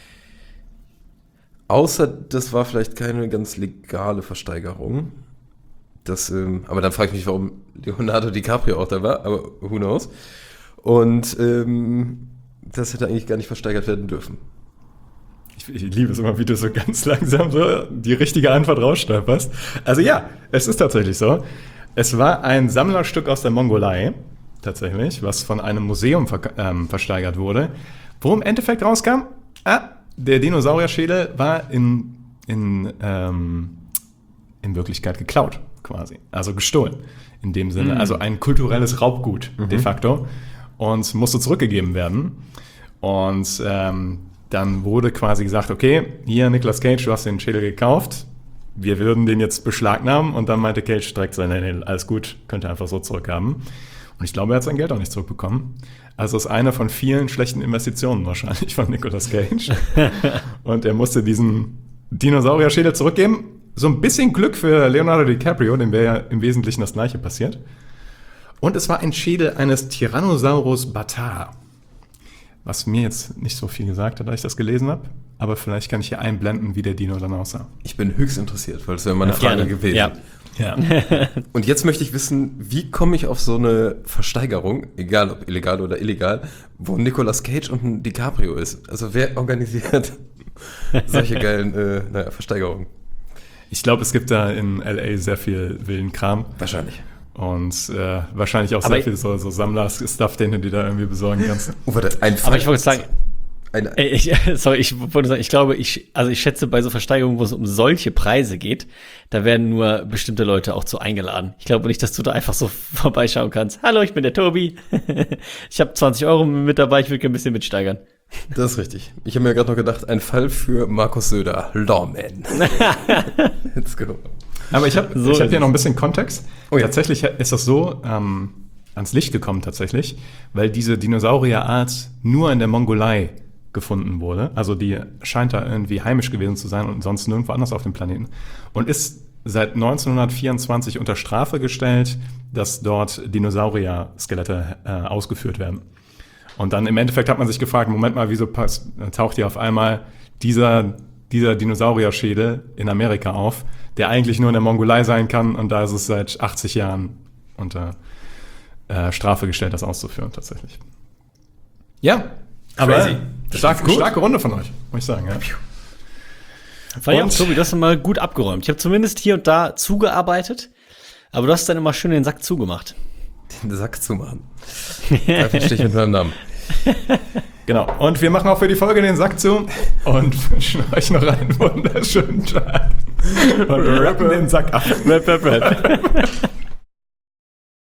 Außer, das war vielleicht keine ganz legale Versteigerung. Aber dann frage ich mich, warum Leonardo DiCaprio auch da war, aber who knows. Und das hätte eigentlich gar nicht versteigert werden dürfen. Ich liebe es immer, wie du so ganz langsam so die richtige Antwort rausstolperst. Also ja, es ist tatsächlich so. Es war ein Sammlerstück aus der Mongolei, tatsächlich, was von einem Museum versteigert wurde. Wo im Endeffekt rauskam, der Dinosaurier-Schädel war in Wirklichkeit geklaut, quasi. Also gestohlen, in dem Sinne. Also ein kulturelles Raubgut, de facto. Und musste zurückgegeben werden. Und dann wurde quasi gesagt, okay, hier Nicolas Cage, du hast den Schädel gekauft, wir würden den jetzt beschlagnahmen. Und dann meinte Cage direkt so, nee, alles gut, könnt ihr einfach so zurückhaben. Und ich glaube, er hat sein Geld auch nicht zurückbekommen. Also es ist eine von vielen schlechten Investitionen wahrscheinlich von Nicolas Cage. Und er musste diesen Dinosaurier-Schädel zurückgeben. So ein bisschen Glück für Leonardo DiCaprio, dem wäre ja im Wesentlichen das Gleiche passiert. Und es war ein Schädel eines Tyrannosaurus Bataar. Was mir jetzt nicht so viel gesagt hat, als ich das gelesen habe. Aber vielleicht kann ich hier einblenden, wie der Dino dann aussah. Ich bin höchst interessiert, weil das wäre meine Frage gewesen. Ja. Und jetzt möchte ich wissen, wie komme ich auf so eine Versteigerung, egal ob illegal oder illegal, wo Nicolas Cage und ein DiCaprio ist? Also wer organisiert solche geilen Versteigerungen? Ich glaube, es gibt da in L.A. sehr viel wilden Kram. Wahrscheinlich. Und wahrscheinlich auch sehr viel so Sammler-Stuff, den du dir da irgendwie besorgen kannst. Aber ich wollte sagen, ich wollte sagen, ich glaube, ich schätze, bei so Versteigerungen, wo es um solche Preise geht, da werden nur bestimmte Leute auch zu eingeladen. Ich glaube nicht, dass du da einfach so vorbeischauen kannst. Hallo, ich bin der Tobi. Ich habe 20 Euro mit dabei, ich würde gerne ein bisschen mitsteigern. Das ist richtig. Ich habe mir gerade noch gedacht, ein Fall für Markus Söder, Lawman. Let's go. Aber ich hab hier noch ein bisschen Kontext. Oh ja. Tatsächlich ist das so ans Licht gekommen tatsächlich, weil diese Dinosaurierart nur in der Mongolei gefunden wurde. Also die scheint da irgendwie heimisch gewesen zu sein und sonst nirgendwo anders auf dem Planeten. Und ist seit 1924 unter Strafe gestellt, dass dort Dinosaurier-Skelette ausgeführt werden. Und dann im Endeffekt hat man sich gefragt, Moment mal, wieso taucht hier auf einmal dieser Dinosaurier-Schädel in Amerika auf, der eigentlich nur in der Mongolei sein kann, und da ist es seit 80 Jahren unter Strafe gestellt, das auszuführen tatsächlich. Ja, aber starke Runde von euch, muss ich sagen. Ja. Fand ich auch, Tobi, du hast mal gut abgeräumt. Ich habe zumindest hier und da zugearbeitet, aber du hast dann immer schön den Sack zugemacht. Den Sack zumachen. Da verstehe ich mit meinem Namen. Genau, und wir machen auch für die Folge den Sack zu und wünschen euch noch einen wunderschönen Tag. Und wir rappen den Sack ab. Rap.